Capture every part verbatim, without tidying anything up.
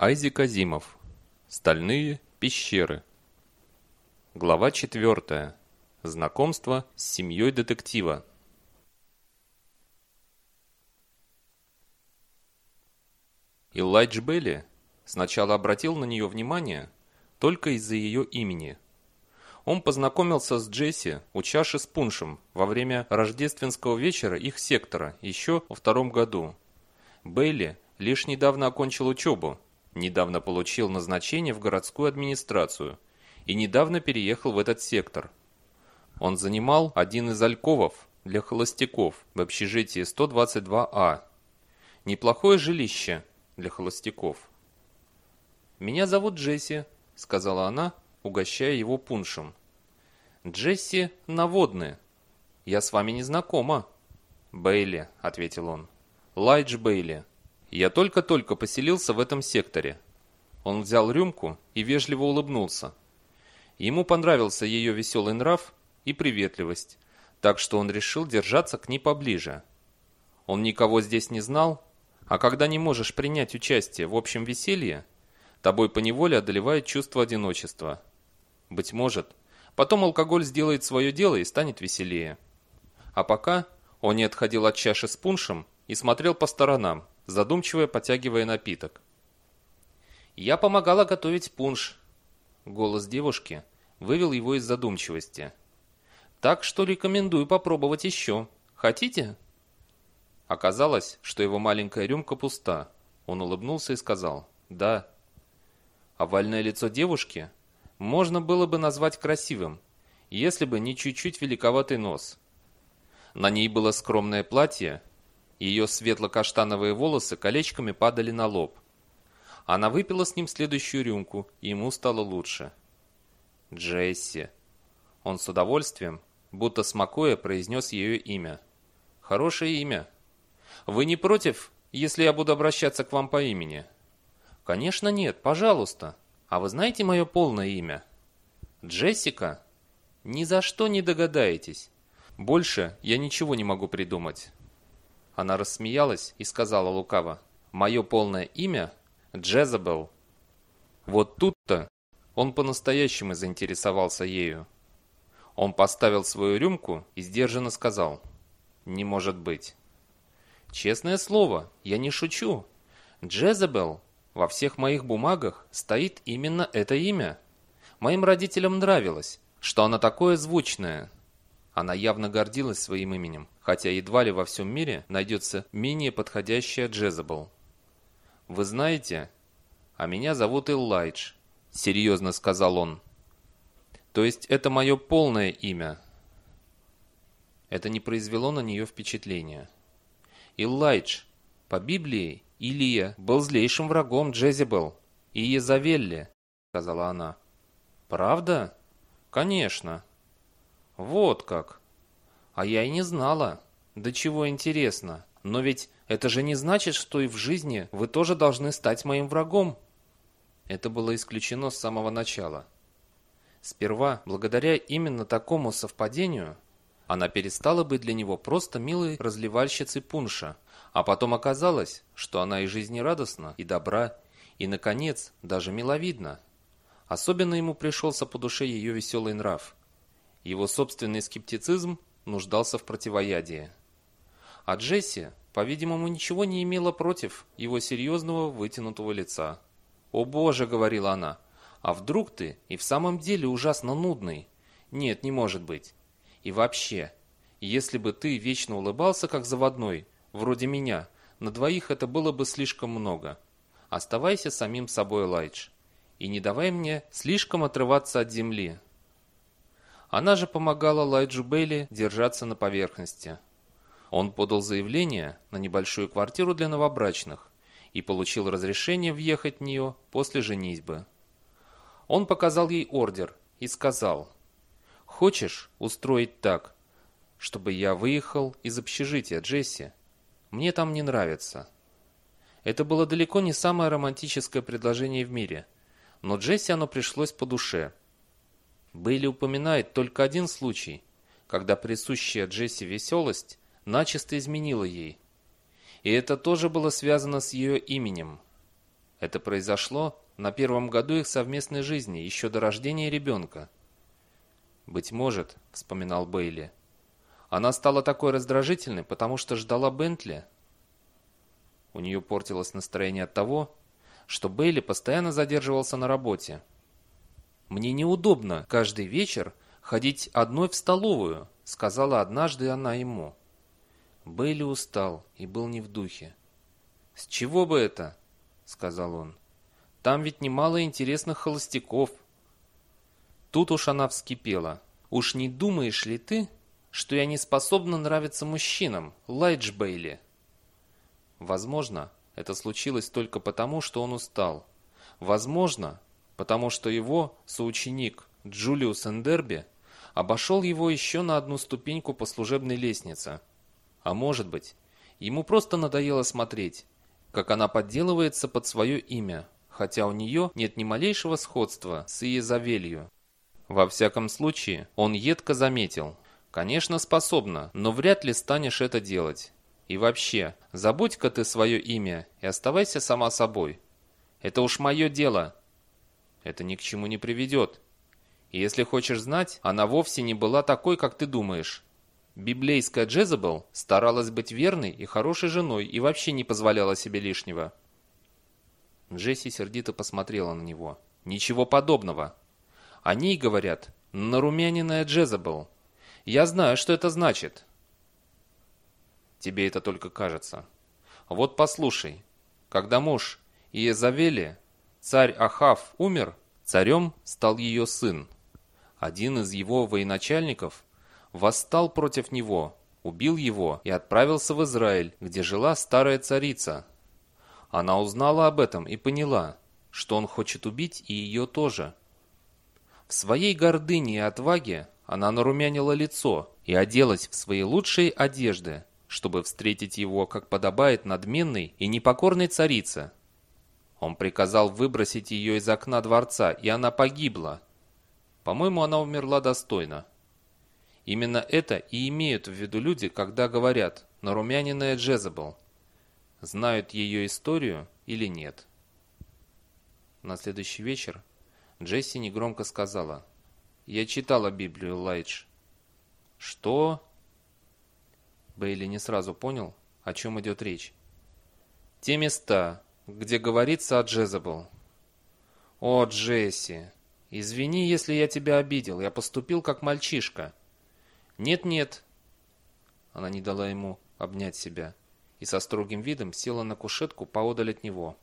Айзек Азимов. Стальные пещеры. Глава четвертая. Знакомство с семьей детектива. Элайдж Бейли сначала обратил на нее внимание только из-за ее имени. Он познакомился с Джесси у чаши с пуншем во время рождественского вечера их сектора еще во втором году. Бейли лишь недавно окончил учебу, недавно получил назначение в городскую администрацию и недавно переехал в этот сектор. Он занимал один из альковов для холостяков в общежитии сто двадцать два А. Неплохое жилище для холостяков. «Меня зовут Джесси», — сказала она, угощая его пуншем. «Джесси Наводный. Я с вами не знакома». «Бейли», — ответил он. «Лайдж Бейли. Я только-только поселился в этом секторе». Он взял рюмку и вежливо улыбнулся. Ему понравился ее веселый нрав и приветливость, так что он решил держаться к ней поближе. Он никого здесь не знал, а когда не можешь принять участие в общем веселье, тобой поневоле одолевает чувство одиночества. Быть может, потом алкоголь сделает свое дело и станет веселее. А пока он не отходил от чаши с пуншем и смотрел по сторонам, задумчиво потягивая напиток. «Я помогала готовить пунш». Голос девушки вывел его из задумчивости. «Так что рекомендую попробовать еще. Хотите?» Оказалось, что его маленькая рюмка пуста. Он улыбнулся и сказал «да». Овальное лицо девушки можно было бы назвать красивым, если бы не чуть-чуть великоватый нос. На ней было скромное платье, ее светло-каштановые волосы колечками падали на лоб. Она выпила с ним следующую рюмку, и ему стало лучше. «Джесси». Он с удовольствием, будто смакуя, произнес ее имя. «Хорошее имя. Вы не против, если я буду обращаться к вам по имени?» «Конечно нет, пожалуйста. А вы знаете мое полное имя?» «Джессика?» «Ни за что не догадаетесь. Больше я ничего не могу придумать». Она рассмеялась и сказала лукаво: «Мое полное имя – Джезабел». Вот тут-то он по-настоящему заинтересовался ею. Он поставил свою рюмку и сдержанно сказал: «Не может быть». «Честное слово, я не шучу. Джезабел, во всех моих бумагах стоит именно это имя. Моим родителям нравилось, что оно такое звучное». Она явно гордилась своим именем, хотя едва ли во всем мире найдется менее подходящая Джезабел. «Вы знаете, а меня зовут Элайдж», — серьезно сказал он. «То есть это мое полное имя?» Это не произвело на нее впечатления. «Элайдж, по Библии Илия был злейшим врагом Джезебел и Езавелли», — сказала она. «Правда? Конечно». «Вот как! А я и не знала. Да чего интересно. Но ведь это же не значит, что и в жизни вы тоже должны стать моим врагом». Это было исключено с самого начала. Сперва, благодаря именно такому совпадению, она перестала быть для него просто милой разливальщицей пунша, а потом оказалось, что она и жизнерадостна, и добра, и, наконец, даже миловидна. Особенно ему пришелся по душе ее веселый нрав. Его собственный скептицизм нуждался в противоядии. А Джесси, по-видимому, ничего не имела против его серьезного вытянутого лица. «О боже», — говорила она, — «а вдруг ты и в самом деле ужасно нудный? Нет, не может быть. И вообще, если бы ты вечно улыбался, как заводной, вроде меня, на двоих это было бы слишком много. Оставайся самим собой, Лайдж, и не давай мне слишком отрываться от земли». Она же помогала Лайджу Бейли держаться на поверхности. Он подал заявление на небольшую квартиру для новобрачных и получил разрешение въехать в нее после женитьбы. Он показал ей ордер и сказал: «Хочешь устроить так, чтобы я выехал из общежития, Джесси? Мне там не нравится». Это было далеко не самое романтическое предложение в мире, но Джесси оно пришлось по душе. Бейли упоминает только один случай, когда присущая Джесси веселость начисто изменила ей. И это тоже было связано с ее именем. Это произошло на первом году их совместной жизни, еще до рождения ребенка. «Быть может, — вспоминал Бейли, — она стала такой раздражительной, потому что ждала Бентли». У нее портилось настроение от того, что Бейли постоянно задерживался на работе. «Мне неудобно каждый вечер ходить одной в столовую», — сказала однажды она ему. Бейли устал и был не в духе. «С чего бы это?» — сказал он. «Там ведь немало интересных холостяков». Тут уж она вскипела. «Уж не думаешь ли ты, что я не способна нравиться мужчинам, Лайдж Бейли?» Возможно, это случилось только потому, что он устал. Возможно, потому что его соученик Джулиус Эндерби обошел его еще на одну ступеньку по служебной лестнице. А может быть, ему просто надоело смотреть, как она подделывается под свое имя, хотя у нее нет ни малейшего сходства с Иезавелью. Во всяком случае, он едко заметил: «Конечно, способна, но вряд ли станешь это делать. И вообще, забудь-ка ты свое имя и оставайся сама собой. Это уж мое дело». Это ни к чему не приведет. И если хочешь знать, она вовсе не была такой, как ты думаешь. Библейская Джезебел старалась быть верной и хорошей женой и вообще не позволяла себе лишнего. Джесси сердито посмотрела на него. «Ничего подобного. О ней говорят нарумяненная Джезебел. Я знаю, что это значит». «Тебе это только кажется. Вот послушай, когда муж Иезавели, царь Ахав, умер, царем стал ее сын. Один из его военачальников восстал против него, убил его и отправился в Израиль, где жила старая царица. Она узнала об этом и поняла, что он хочет убить и ее тоже. В своей гордыне и отваге она нарумянила лицо и оделась в свои лучшие одежды, чтобы встретить его, как подобает надменной и непокорной царице. Он приказал выбросить ее из окна дворца, и она погибла. По-моему, она умерла достойно. Именно это и имеют в виду люди, когда говорят «нарумяненная Джезебел». Знают ее историю или нет. На следующий вечер Джесси негромко сказала: «Я читала Библию, Лайдж». «Что?» Бейли не сразу понял, о чем идет речь. «Те места, где говорится о Джезебел». «О, Джесси, извини, если я тебя обидел, я поступил как мальчишка». «Нет-нет». Она не дала ему обнять себя и со строгим видом села на кушетку поодаль от него.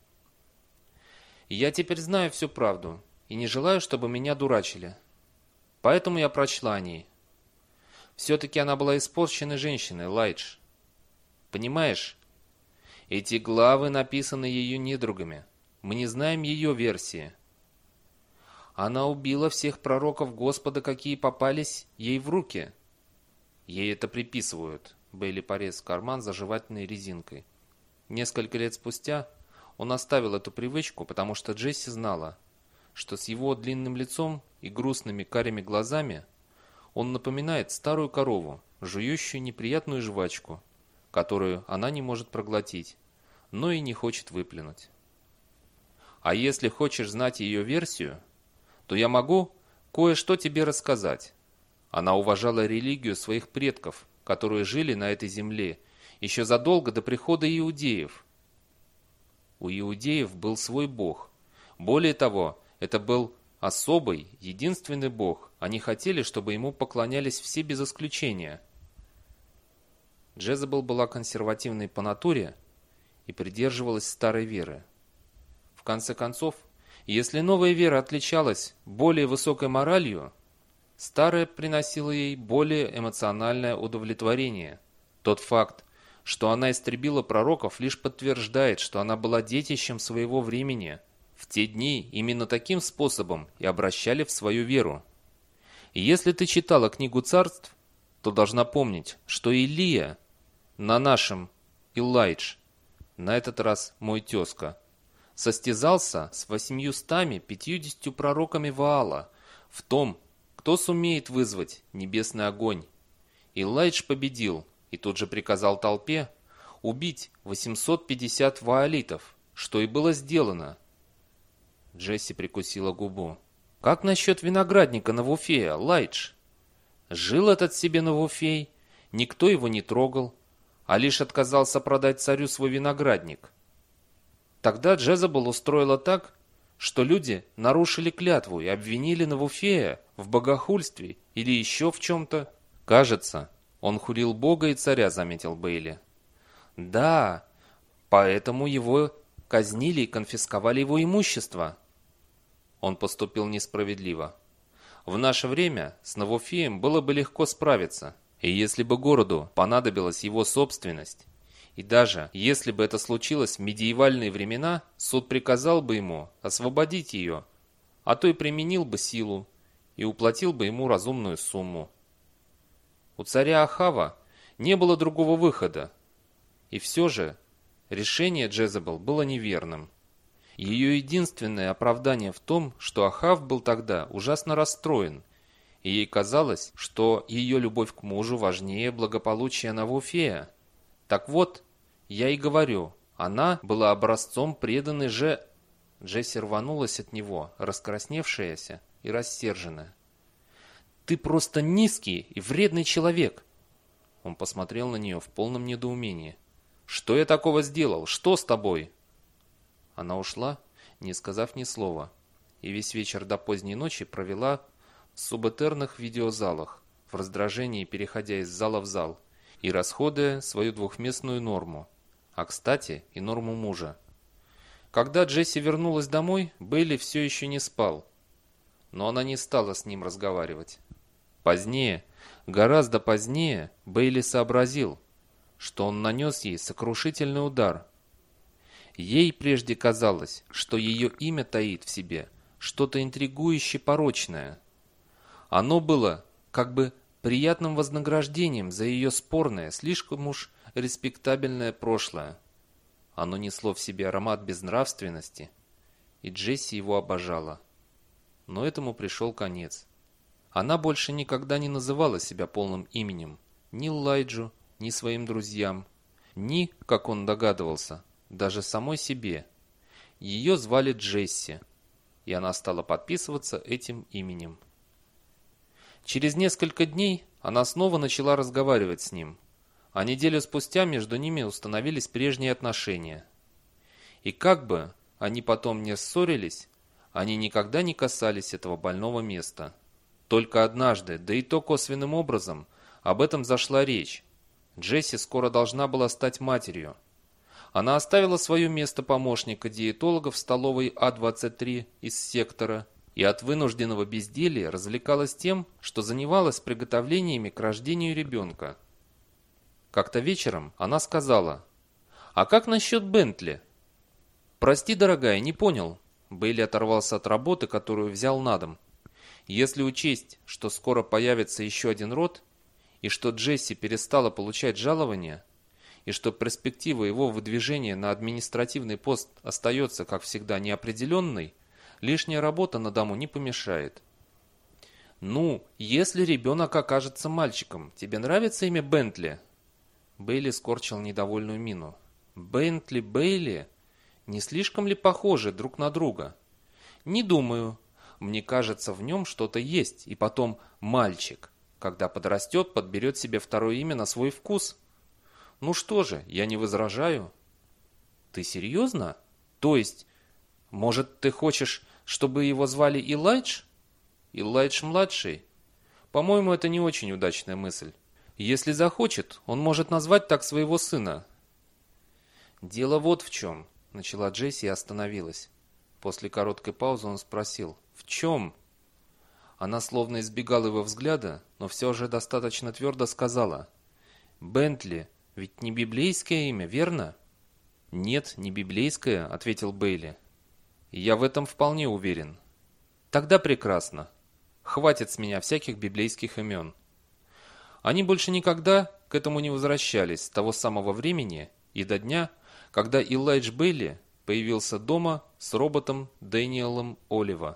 «Я теперь знаю всю правду и не желаю, чтобы меня дурачили. Поэтому я прочла о ней. Все-таки она была испорченной женщиной, Лайдж. Понимаешь? Эти главы написаны ее недругами. Мы не знаем ее версии. Она убила всех пророков Господа, какие попались ей в руки». «Ей это приписывают», — Бейли порез карман заживательной резинкой. Несколько лет спустя он оставил эту привычку, потому что Джесси знала, что с его длинным лицом и грустными карими глазами он напоминает старую корову, жующую неприятную жвачку, которую она не может проглотить, но и не хочет выплюнуть. «А если хочешь знать ее версию, то я могу кое-что тебе рассказать». Она уважала религию своих предков, которые жили на этой земле еще задолго до прихода иудеев. У иудеев был свой бог. Более того, это был особый, единственный бог. Они хотели, чтобы ему поклонялись все без исключения. Джезебел была консервативной по натуре и придерживалась старой веры. В конце концов, если новая вера отличалась более высокой моралью, старая приносила ей более эмоциональное удовлетворение. Тот факт, что она истребила пророков, лишь подтверждает, что она была детищем своего времени. В те дни именно таким способом и обращали в свою веру. И если ты читала книгу царств, то должна помнить, что Илия на нашем Илайдж, на этот раз мой тезка, состязался с восемьюстами пятьюдесятью пророками Ваала в том, кто сумеет вызвать небесный огонь. Илайдж победил и тут же приказал толпе убить восемьсот пятьдесят ваалитов, что и было сделано. Джесси прикусила губу. «Как насчет виноградника Навуфея, Лайдж? Жил этот себе Навуфей, никто его не трогал, а лишь отказался продать царю свой виноградник. Тогда Джезебел устроила так, что люди нарушили клятву и обвинили Навуфея в богохульстве или еще в чем-то. Кажется, он хулил Бога и царя», — заметил Бейли. «Да, поэтому его казнили и конфисковали его имущество». Он поступил несправедливо. В наше время с Навуфеем было бы легко справиться, и если бы городу понадобилась его собственность, и даже если бы это случилось в медиевальные времена, суд приказал бы ему освободить ее, а то и применил бы силу и уплатил бы ему разумную сумму. У царя Ахава не было другого выхода, и все же решение Джезебел было неверным. Ее единственное оправдание в том, что Ахав был тогда ужасно расстроен, и ей казалось, что ее любовь к мужу важнее благополучия Навуфея. Так вот, я и говорю, она была образцом преданной же... Джесси рванулась от него, раскрасневшаяся и рассерженная. «Ты просто низкий и вредный человек!» Он посмотрел на нее в полном недоумении. «Что я такого сделал? Что с тобой?» Она ушла, не сказав ни слова, и весь вечер до поздней ночи провела в субэтерных видеозалах, в раздражении переходя из зала в зал и расходуя свою двухместную норму, а кстати и норму мужа. Когда Джесси вернулась домой, Бейли все еще не спал, но она не стала с ним разговаривать. Позднее, гораздо позднее, Бейли сообразил, что он нанес ей сокрушительный удар. Ей прежде казалось, что ее имя таит в себе что-то интригующе порочное. Оно было как бы приятным вознаграждением за ее спорное, слишком уж респектабельное прошлое. Оно несло в себе аромат безнравственности, и Джесси его обожала. Но этому пришел конец. Она больше никогда не называла себя полным именем ни Лайджу, ни своим друзьям, ни, как он догадывался, даже самой себе. Ее звали Джесси, и она стала подписываться этим именем. Через несколько дней она снова начала разговаривать с ним, а неделю спустя между ними установились прежние отношения. И как бы они потом не ссорились, они никогда не касались этого больного места. Только однажды, да и то косвенным образом, об этом зашла речь. Джесси скоро должна была стать матерью. Она оставила свое место помощника-диетолога в столовой А двадцать три из сектора и от вынужденного безделья развлекалась тем, что занималась приготовлениями к рождению ребенка. Как-то вечером она сказала: «А как насчет Бентли?» «Прости, дорогая, не понял». Бейли оторвался от работы, которую взял на дом. Если учесть, что скоро появится еще один род, и что Джесси перестала получать жалования, и что перспектива его выдвижения на административный пост остается, как всегда, неопределенной, лишняя работа на дому не помешает. «Ну, если ребенок окажется мальчиком, тебе нравится имя Бентли?» Бейли скорчил недовольную мину. «Бентли, Бейли? Не слишком ли похожи друг на друга?» «Не думаю. Мне кажется, в нем что-то есть. И потом мальчик, когда подрастет, подберет себе второе имя на свой вкус». «Ну что же, я не возражаю». «Ты серьезно? То есть, может, ты хочешь, чтобы его звали Илайдж?» «Илайдж-младший? По-моему, это не очень удачная мысль. Если захочет, он может назвать так своего сына». «Дело вот в чем», — начала Джесси и остановилась. После короткой паузы он спросил: «В чем?» Она словно избегала его взгляда, но все же достаточно твердо сказала: «Бентли ведь не библейское имя, верно?» «Нет, не библейское», — ответил Бейли. «Я в этом вполне уверен». «Тогда прекрасно. Хватит с меня всяких библейских имен». Они больше никогда к этому не возвращались с того самого времени и до дня, когда Илайдж Бейли появился дома с роботом Дэниелом Олива.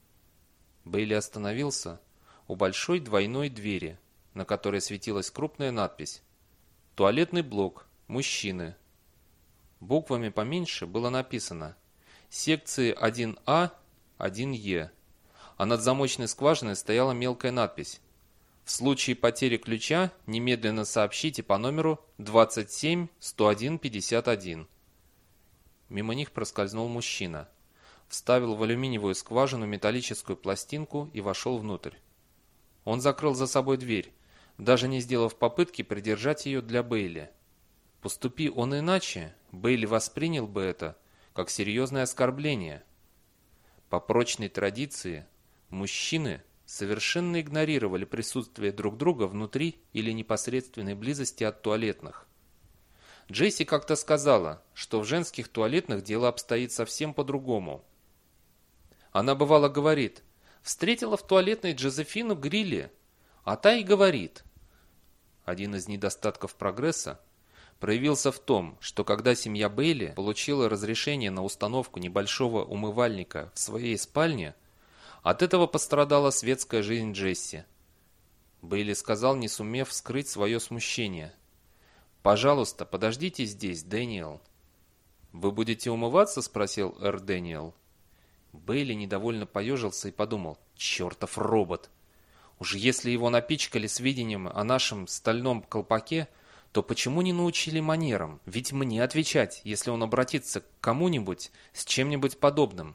Бейли остановился у большой двойной двери, на которой светилась крупная надпись «Туалетный блок. Мужчины». Буквами поменьше было написано «Секции один А один Е, а над замочной скважиной стояла мелкая надпись: «В случае потери ключа немедленно сообщите по номеру двадцать семь сто один пятьдесят один». Мимо них проскользнул мужчина, вставил в алюминиевую скважину металлическую пластинку и вошел внутрь. Он закрыл за собой дверь, даже не сделав попытки придержать ее для Бейли. Поступи он иначе, Бейли воспринял бы это как серьезное оскорбление. По прочной традиции, мужчины совершенно игнорировали присутствие друг друга внутри или непосредственной близости от туалетных. Джесси как-то сказала, что в женских туалетных дело обстоит совсем по-другому. Она бывало говорит: «Встретила в туалетной Джозефину Грилли, а та и говорит». Один из недостатков прогресса проявился в том, что когда семья Бейли получила разрешение на установку небольшого умывальника в своей спальне, от этого пострадала светская жизнь Джесси. Бейли сказал, не сумев скрыть свое смущение: «Пожалуйста, подождите здесь, Дэниел». «Вы будете умываться?» – спросил Эр Дэниел. Бейли недовольно поежился и подумал: «Чертов робот! Уж если его напичкали сведением о нашем стальном колпаке, то почему не научили манерам? Ведь мне отвечать, если он обратится к кому-нибудь с чем-нибудь подобным».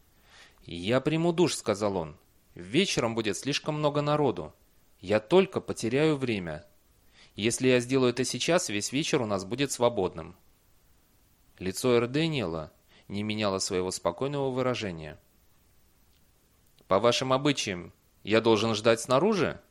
«Я приму душ», — сказал он. «Вечером будет слишком много народу. Я только потеряю время. Если я сделаю это сейчас, весь вечер у нас будет свободным». Лицо Эр Дэниела не меняло своего спокойного выражения. «По вашим обычаям, я должен ждать снаружи?»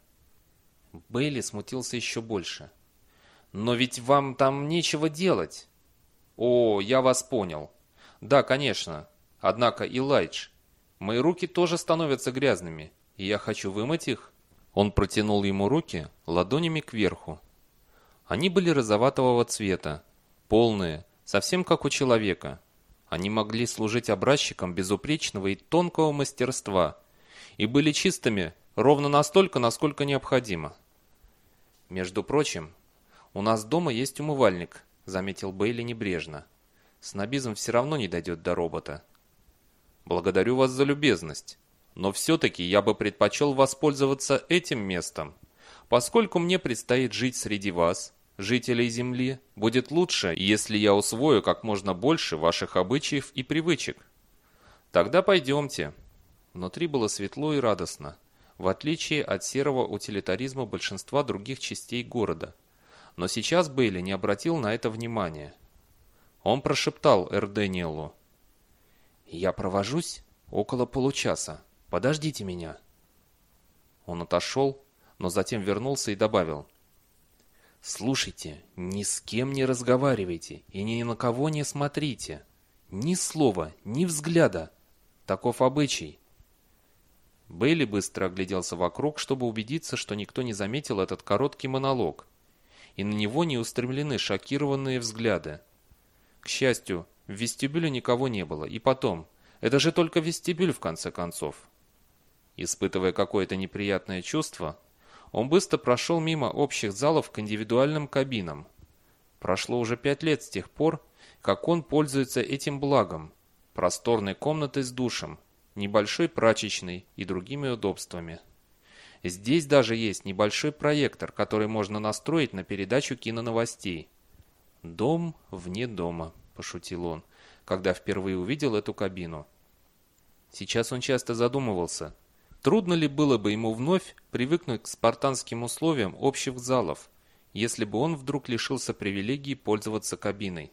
Бейли смутился еще больше. «Но ведь вам там нечего делать». «О, я вас понял. Да, конечно. Однако, Илайдж, мои руки тоже становятся грязными, и я хочу вымыть их». Он протянул ему руки ладонями кверху. Они были розоватого цвета, полные, совсем как у человека. Они могли служить образчиком безупречного и тонкого мастерства и были чистыми ровно настолько, насколько необходимо. «Между прочим, у нас дома есть умывальник», — заметил Бейли небрежно. «Снобизм все равно не дойдет до робота». «Благодарю вас за любезность, но все-таки я бы предпочел воспользоваться этим местом. Поскольку мне предстоит жить среди вас, жителей Земли, будет лучше, если я усвою как можно больше ваших обычаев и привычек. Тогда пойдемте». Внутри было светло и радостно, в отличие от серого утилитаризма большинства других частей города. Но сейчас Бейли не обратил на это внимания. Он прошептал Эр Дэниелу: «Я провожусь около получаса. Подождите меня». Он отошел, но затем вернулся и добавил: «Слушайте, ни с кем не разговаривайте и ни на кого не смотрите. Ни слова, ни взгляда. Таков обычай». Бейли быстро огляделся вокруг, чтобы убедиться, что никто не заметил этот короткий монолог, и на него не устремлены шокированные взгляды. К счастью, в вестибюле никого не было, и потом, это же только вестибюль в конце концов. Испытывая какое-то неприятное чувство, он быстро прошел мимо общих залов к индивидуальным кабинам. Прошло уже пять лет с тех пор, как он пользуется этим благом, просторной комнатой с душем, небольшой прачечной и другими удобствами. Здесь даже есть небольшой проектор, который можно настроить на передачу киноновостей. «Дом вне дома», – пошутил он, когда впервые увидел эту кабину. Сейчас он часто задумывался, трудно ли было бы ему вновь привыкнуть к спартанским условиям общих залов, если бы он вдруг лишился привилегии пользоваться кабиной.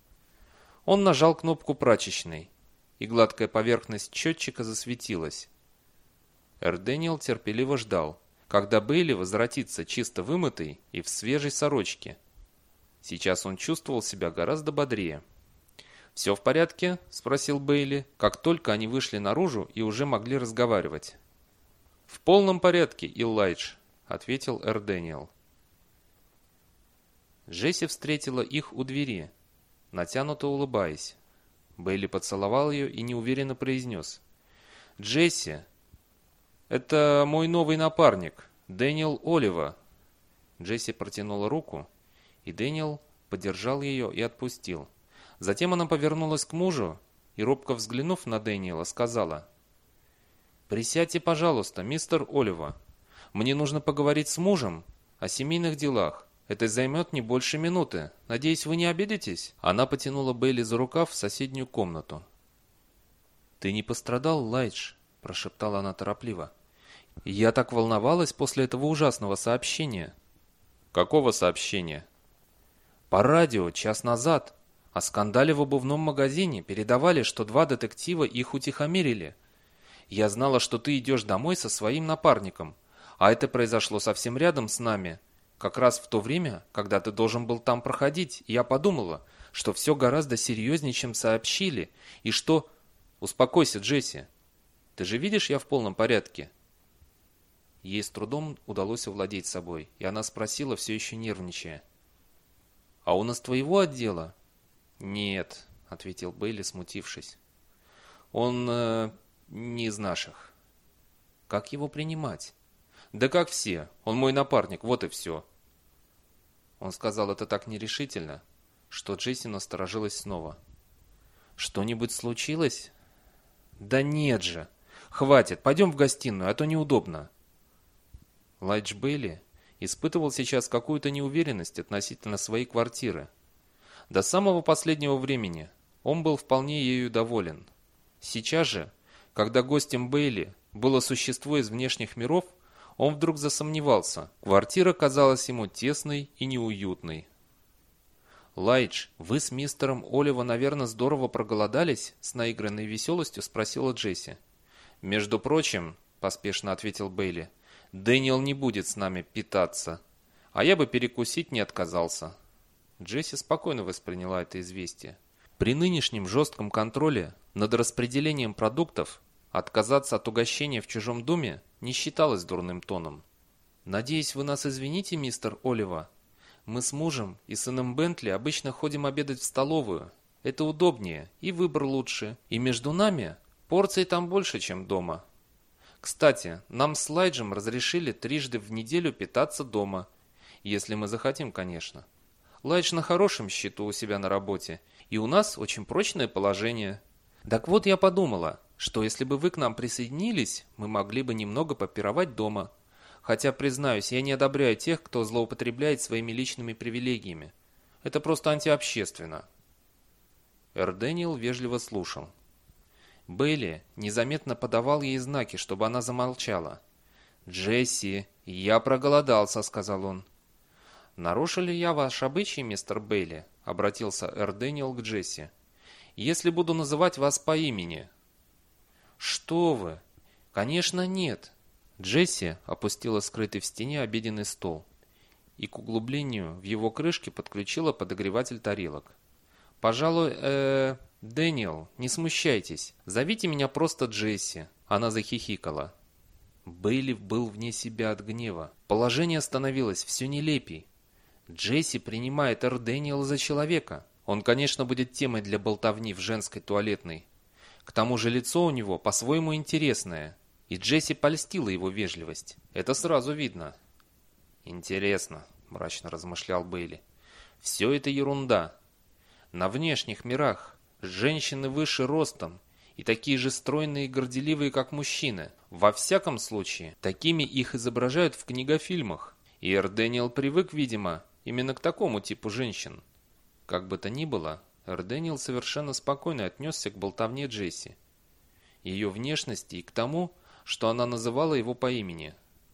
Он нажал кнопку прачечной, и гладкая поверхность счетчика засветилась. Эр Дэниел терпеливо ждал, когда Бейли возвратится чисто вымытый и в свежей сорочке. Сейчас он чувствовал себя гораздо бодрее. «Все в порядке?» – спросил Бейли, как только они вышли наружу и уже могли разговаривать. «В полном порядке, Илайдж», – ответил Эр Дэниел. Джесси встретила их у двери, натянуто улыбаясь. Бейли поцеловал ее и неуверенно произнес: «Джесси, это мой новый напарник, Дэниел Олива». Джесси протянула руку, и Дэниел подержал ее и отпустил. Затем она повернулась к мужу и, робко взглянув на Дэниела, сказала: «Присядьте, пожалуйста, мистер Олива. Мне нужно поговорить с мужем о семейных делах. Это займет не больше минуты. Надеюсь, вы не обидитесь?» Она потянула Бейли за рукав в соседнюю комнату. «Ты не пострадал, Лайдж?» – прошептала она торопливо. «Я так волновалась после этого ужасного сообщения». «Какого сообщения?» «По радио час назад. О скандале в обувном магазине передавали, что два детектива их утихомирили. Я знала, что ты идешь домой со своим напарником, а это произошло совсем рядом с нами. Как раз в то время, когда ты должен был там проходить, я подумала, что все гораздо серьезнее, чем сообщили, и что... Успокойся, Джесси. Ты же видишь, я в полном порядке?» Ей с трудом удалось овладеть собой, и она спросила, все еще нервничая. «А он из твоего отдела?» «Нет», — ответил Бейли, смутившись. «Он э, не из наших». «Как его принимать?» «Да как все. Он мой напарник, вот и все». Он сказал это так нерешительно, что Джесси насторожилась снова. «Что-нибудь случилось?» «Да нет же! Хватит, пойдем в гостиную, а то неудобно». Лайдж Бейли испытывал сейчас какую-то неуверенность относительно своей квартиры. До самого последнего времени он был вполне ею доволен. Сейчас же, когда гостем Бейли было существо из внешних миров, он вдруг засомневался. Квартира казалась ему тесной и неуютной. «Лайдж, вы с мистером Оливо, наверное, здорово проголодались?» С наигранной веселостью спросила Джесси. «Между прочим», — поспешно ответил Бейли, — «Дэниел не будет с нами питаться, а я бы перекусить не отказался». Джесси спокойно восприняла это известие. При нынешнем жестком контроле над распределением продуктов отказаться от угощения в чужом доме не считалось дурным тоном. «Надеюсь, вы нас извините, мистер Оливо. Мы с мужем и сыном Бентли обычно ходим обедать в столовую. Это удобнее, и выбор лучше. И между нами порций там больше, чем дома. Кстати, нам с Лайджем разрешили трижды в неделю питаться дома. Если мы захотим, конечно. Лайдж на хорошем счету у себя на работе, и у нас очень прочное положение. Так вот, я подумала, что если бы вы к нам присоединились, мы могли бы немного попировать дома. Хотя, признаюсь, я не одобряю тех, кто злоупотребляет своими личными привилегиями. Это просто антиобщественно». Эр Дэниел вежливо слушал. Бейли незаметно подавал ей знаки, чтобы она замолчала. «Джесси, я проголодался», — сказал он. «Нарушил ли я ваш обычай, мистер Бейли?» — обратился Эр Дэниел к Джесси. «Если буду называть вас по имени». «Что вы? Конечно, нет». Джесси опустила скрытый в стене обеденный стол и к углублению в его крышке подключила подогреватель тарелок. «Пожалуй, э, Дэниел, не смущайтесь, зовите меня просто Джесси». Она захихикала. Бейли был вне себя от гнева. Положение становилось все нелепей. Джесси принимает Эр Дэниела за человека. Он, конечно, будет темой для болтовни в женской туалетной. К тому же лицо у него по-своему интересное. И Джесси польстила его вежливость. Это сразу видно. «Интересно», — мрачно размышлял Бейли. «Все это ерунда. На внешних мирах женщины выше ростом и такие же стройные и горделивые, как мужчины. Во всяком случае, такими их изображают в книгофильмах. И Эр Дэниел привык, видимо, именно к такому типу женщин». Как бы то ни было, Эр Дэниел совершенно спокойно отнесся к болтовне Джесси, ее внешности и к тому, что она называла его по имени.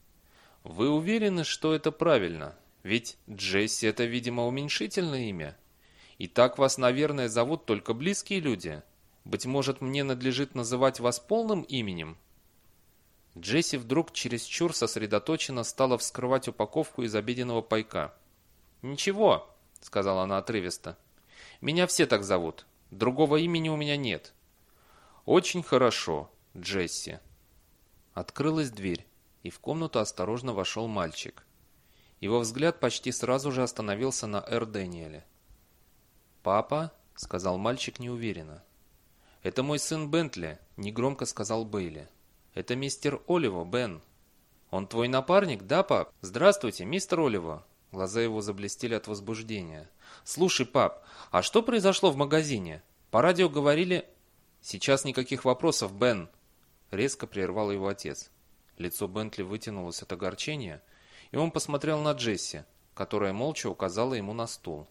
«Вы уверены, что это правильно? Ведь Джесси — это, видимо, уменьшительное имя. И так вас, наверное, зовут только близкие люди. Быть может, мне надлежит называть вас полным именем?» Джесси вдруг чересчур сосредоточенно стала вскрывать упаковку из обеденного пайка. «Ничего», — сказала она отрывисто. «Меня все так зовут. Другого имени у меня нет». «Очень хорошо, Джесси». Открылась дверь, и в комнату осторожно вошел мальчик. Его взгляд почти сразу же остановился на Эр Дэниеле. «Папа?» — сказал мальчик неуверенно. «Это мой сын Бентли», — негромко сказал Бейли. «Это мистер Оливо, Бен». «Он твой напарник, да, пап? Здравствуйте, мистер Оливо». Глаза его заблестели от возбуждения. «Слушай, пап, а что произошло в магазине? По радио говорили...» «Сейчас никаких вопросов, Бен». — резко прервал его отец. Лицо Бентли вытянулось от огорчения, и он посмотрел на Джесси, которая молча указала ему на стул.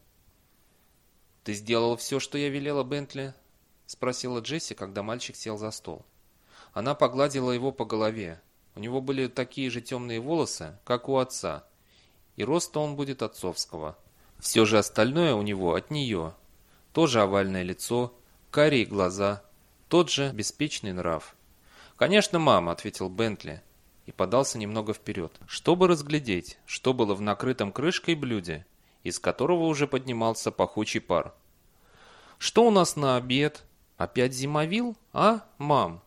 «Ты сделал все, что я велела, Бентли?» — спросила Джесси, когда мальчик сел за стол. Она погладила его по голове. У него были такие же темные волосы, как у отца, и роста он будет отцовского. Все же остальное у него от нее. Тоже овальное лицо, карие глаза, тот же беспечный нрав. «Конечно, мама», — ответил Бентли и подался немного вперед, чтобы разглядеть, что было в накрытом крышкой блюде, из которого уже поднимался пахучий пар. «Что у нас на обед? Опять зимовил, а, мам?»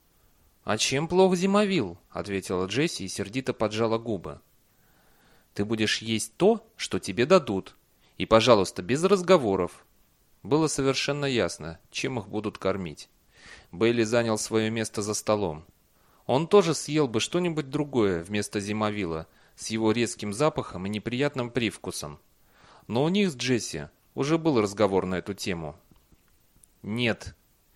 «А чем плох зимовил?» — ответила Джесси и сердито поджала губы. «Ты будешь есть то, что тебе дадут. И, пожалуйста, без разговоров». Было совершенно ясно, чем их будут кормить. Бейли занял свое место за столом. Он тоже съел бы что-нибудь другое вместо зимовила, с его резким запахом и неприятным привкусом. Но у них с Джесси уже был разговор на эту тему. «Нет,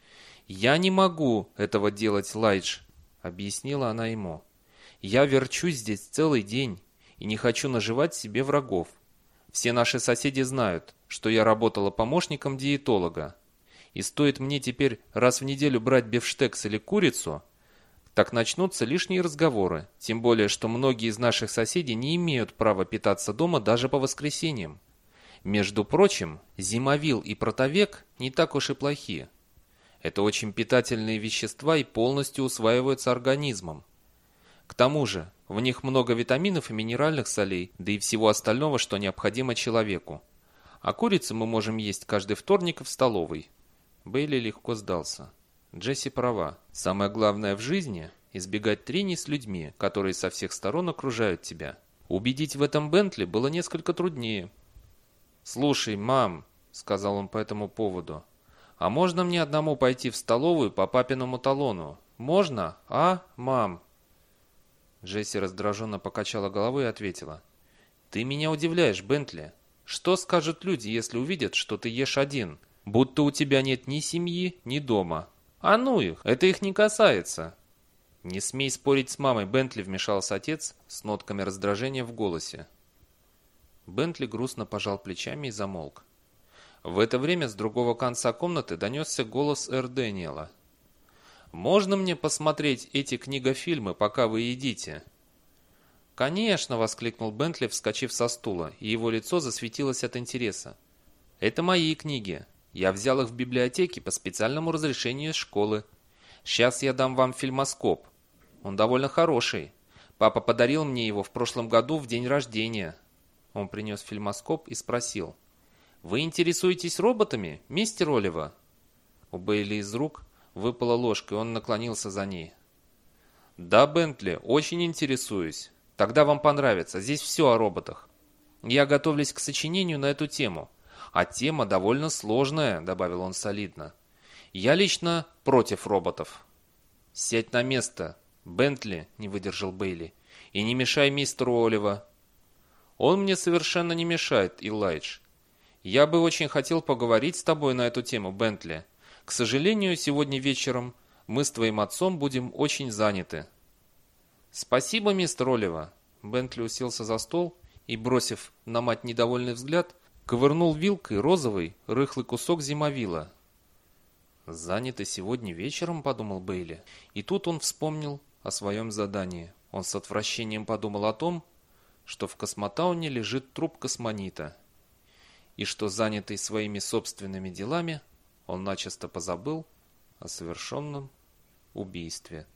я не могу этого делать, Лайдж», — объяснила она ему. «Я верчусь здесь целый день и не хочу наживать себе врагов. Все наши соседи знают, что я работала помощником диетолога. И стоит мне теперь раз в неделю брать бифштекс или курицу, так начнутся лишние разговоры, тем более, что многие из наших соседей не имеют права питаться дома даже по воскресеньям. Между прочим, зимовил и протовек не так уж и плохи. Это очень питательные вещества и полностью усваиваются организмом. К тому же, в них много витаминов и минеральных солей, да и всего остального, что необходимо человеку. А курицу мы можем есть каждый вторник в столовой». Бейли легко сдался. Джесси права. Самое главное в жизни – избегать трений с людьми, которые со всех сторон окружают тебя. Убедить в этом Бентли было несколько труднее. «Слушай, мам», – сказал он по этому поводу, – «а можно мне одному пойти в столовую по папиному талону? Можно, а, мам?» Джесси раздраженно покачала головой и ответила. «Ты меня удивляешь, Бентли. Что скажут люди, если увидят, что ты ешь один? Будто у тебя нет ни семьи, ни дома. А ну их, это их не касается». «Не смей спорить с мамой, Бентли», — вмешался отец с нотками раздражения в голосе. Бентли грустно пожал плечами и замолк. В это время с другого конца комнаты донесся голос Эр Дэниела. «Можно мне посмотреть эти книгофильмы, пока вы едите?» «Конечно!» — воскликнул Бентли, вскочив со стула, и его лицо засветилось от интереса. «Это мои книги. Я взял их в библиотеке по специальному разрешению из школы. Сейчас я дам вам фильмоскоп. Он довольно хороший. Папа подарил мне его в прошлом году в день рождения». Он принес фильмоскоп и спросил. «Вы интересуетесь роботами, мистер Олива?» У Бейли из рук выпала ложка, и он наклонился за ней. «Да, Бентли, очень интересуюсь. Тогда вам понравится. Здесь все о роботах. Я готовлюсь к сочинению на эту тему. А тема довольно сложная», — добавил он солидно. «Я лично против роботов». «Сядь на место, Бентли», — не выдержал Бейли, — «и не мешай мистеру Олива». «Он мне совершенно не мешает, Илайдж. Я бы очень хотел поговорить с тобой на эту тему, Бентли. К сожалению, сегодня вечером мы с твоим отцом будем очень заняты». «Спасибо, мистер Олива». Бентли уселся за стол и, бросив на мать недовольный взгляд, ковырнул вилкой розовый, рыхлый кусок зимовила. «Заняты сегодня вечером», — подумал Бейли. И тут он вспомнил о своем задании. Он с отвращением подумал о том, что в космотауне лежит труп космонита, и что, занятый своими собственными делами, он начисто позабыл о совершенном убийстве.